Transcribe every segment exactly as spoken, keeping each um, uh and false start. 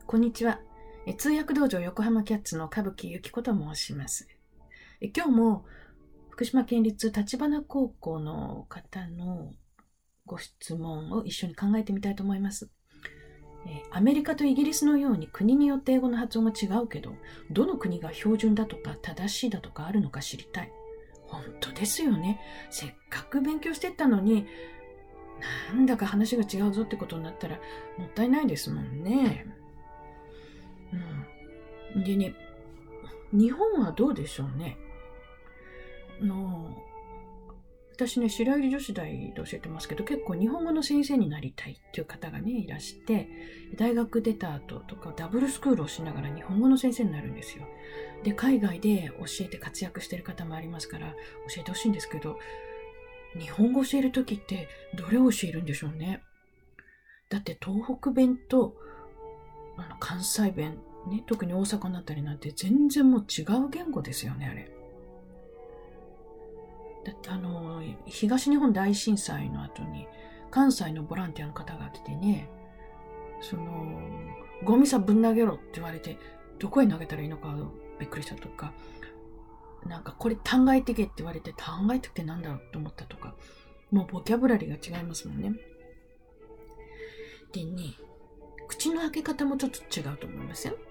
こんにちは。え通訳道場横浜キャッツの歌舞伎由紀子と申します。え今日も福島県立立花高校の方のご質問を一緒に考えてみたいと思います。えアメリカとイギリスのように国によって英語の発音が違うけど、どの国が標準だとか正しいだとかあるのか知りたい。本当ですよね。せっかく勉強してったのに、なんだか話が違うぞってことになったらもったいないですもんね。うん、でね、日本はどうでしょうね。あの私ね、白百合女子大で教えてますけど、結構日本語の先生になりたいっていう方がね、いらして、大学出た後とかダブルスクールをしながら日本語の先生になるんですよ。で、海外で教えて活躍してる方もありますから、教えてほしいんですけど、日本語教えるときってどれを教えるんでしょうね。だって東北弁とあの関西弁、ね、特に大阪のあたりなんて全然もう違う言語ですよね、あれ。だってあの、東日本大震災の後に関西のボランティアの方が来てね、その、ゴミさぶん投げろって言われて、どこへ投げたらいいのかびっくりしたとか、なんかこれ考えてけって言われて、考えてけってなんだろうと思ったとか、もうボキャブラリーが違いますもんね。でね、口の開け方もちょっと違うと思いますよ。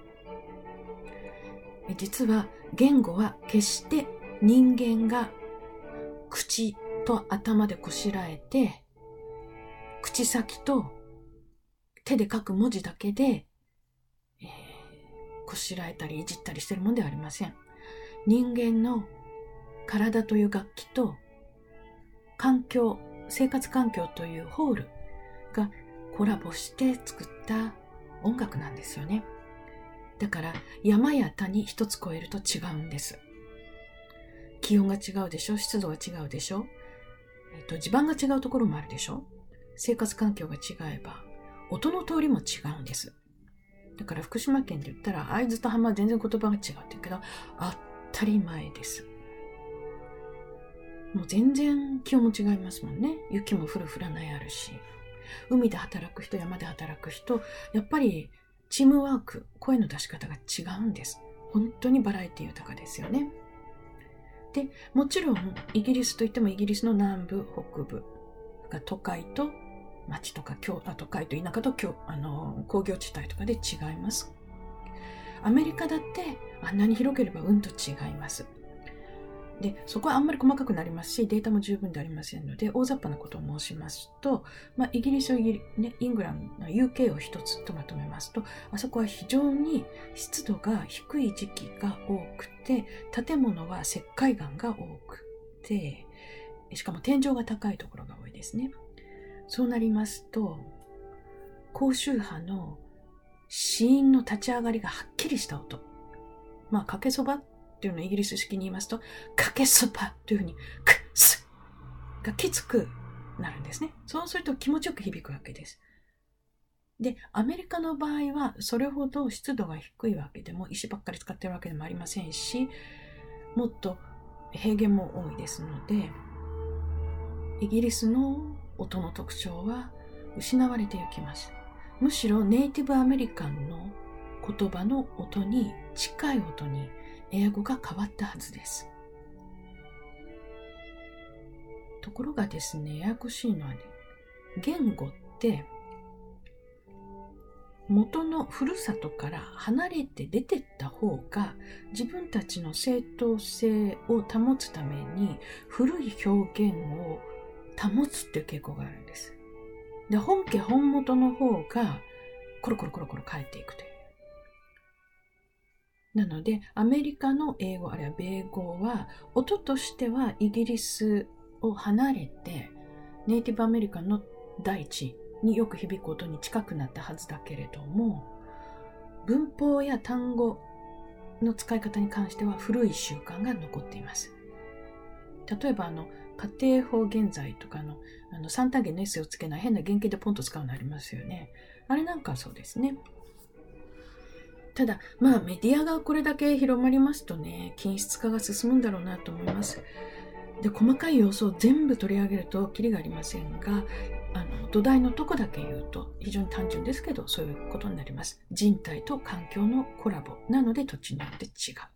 実は言語は決して人間が口と頭でこしらえて、口先と手で書く文字だけで、えー、こしらえたりいじったりしてるもんではありません。人間の体という楽器と環境、生活環境というホールがコラボして作った音楽なんですよね。だから山や谷一つ超えると違うんです。気温が違うでしょ、湿度が違うでしょ、えっと、地盤が違うところもあるでしょ、生活環境が違えば音の通りも違うんです。だから福島県で言ったら会津と浜は全然言葉が違うって言うけど、当たり前です。もう全然気温も違いますもんね。雪も降る降らないあるし、海で働く人、山で働く人、やっぱりチームワーク、声の出し方が違うんです。本当にバラエティ豊かですよね。で、もちろんイギリスといってもイギリスの南部、北部が都会と町とか、都会と田舎とあの工業地帯とかで違います。アメリカだってあんなに広ければうんと違います。で、そこはあんまり細かくなりますし、データも十分でありませんので、大雑把なことを申しますと、まあ、イギリスをイギリ、ね、イングランド、ユーケー を一つとまとめますと、あそこは非常に湿度が低い時期が多くて、建物は石灰岩が多くて、しかも天井が高いところが多いですね。そうなりますと、高周波の子音の立ち上がりがはっきりした音。まあ、かけそばっていうのをイギリス式に言いますと、かけそばというふうに、くすがきつくなるんですね。そうすると気持ちよく響くわけです。で、アメリカの場合は、それほど湿度が低いわけでも、石ばっかり使ってるわけでもありませんし、もっと平原も多いですので、イギリスの音の特徴は失われていきます。むしろネイティブアメリカンの言葉の音に近い音に英語が変わったはずです。ところがですね、ややこしいのはね、言語って元のふるさとから離れて出てった方が自分たちの正当性を保つために古い表現を保つっていう傾向があるんです。で、本家本元の方がコロコロコロコロ変えていくという。なので、アメリカの英語あるいは米語は音としてはイギリスを離れてネイティブアメリカンの大地によく響く音に近くなったはずだけれども、文法や単語の使い方に関しては古い習慣が残っています。例えばあの家庭法現在とかのあの三単元の S をつけない変な原型でポンと使うのありますよね。あれなんかはそうですね。ただまあメディアがこれだけ広まりますとね、均質化が進むんだろうなと思います。 で、細かい要素を全部取り上げるとキリがありませんが、あの土台のとこだけ言うと非常に単純ですけど、そういうことになります。人体と環境のコラボなので土地によって違う。はい、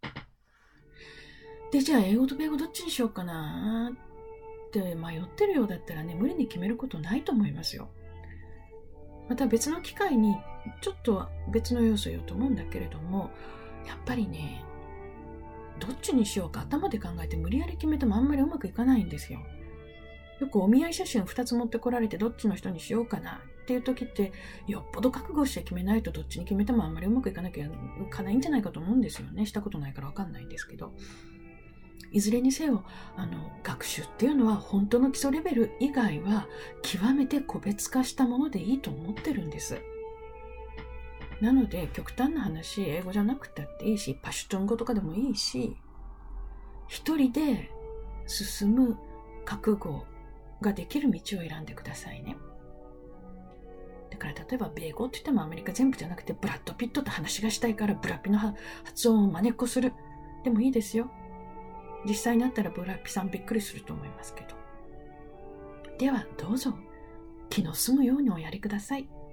で、じゃあ英語と米語どっちにしようかなって迷ってるようだったらね、無理に決めることないと思いますよ。また別の機会にちょっと別の要素を言おうと思うんだけれども、やっぱりね、どっちにしようか頭で考えて無理やり決めてもあんまりうまくいかないんですよ。よくお見合い写真ふたつ持ってこられてどっちの人にしようかなっていう時って、よっぽど覚悟して決めないとどっちに決めてもあんまりうまくいかなきゃいかないんじゃないかと思うんですよね。したことないからわかんないんですけど。いずれにせよ、あの、学習っていうのは本当の基礎レベル以外は極めて個別化したものでいいと思ってるんです。なので、極端な話、英語じゃなくたっていいし、パシュトゥン語とかでもいいし、一人で進む覚悟ができる道を選んでくださいね。だから例えば米語って言ってもアメリカ全部じゃなくて、ブラッド・ピットと話がしたいからブラピの発音を真似っこするでもいいですよ。実際になったらブラピさんびっくりすると思いますけど。ではどうぞ気の済むようにおやりください。